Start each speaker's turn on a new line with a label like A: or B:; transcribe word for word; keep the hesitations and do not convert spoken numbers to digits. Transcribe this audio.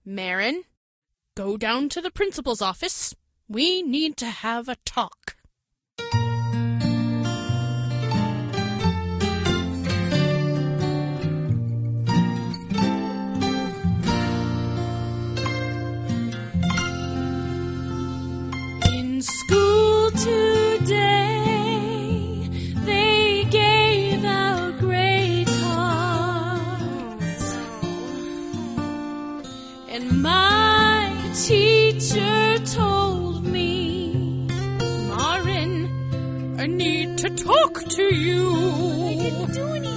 A: Marin, go down to the principal's office. We need to have a talk. In school today, they gave out grade cards, and my teacher told me, Marin, I need to talk to you.